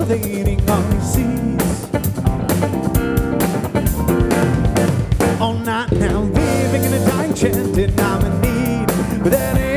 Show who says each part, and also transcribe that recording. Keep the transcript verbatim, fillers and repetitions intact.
Speaker 1: contemplating on his seas. All night now, living in a dying chant, and I'm in need with any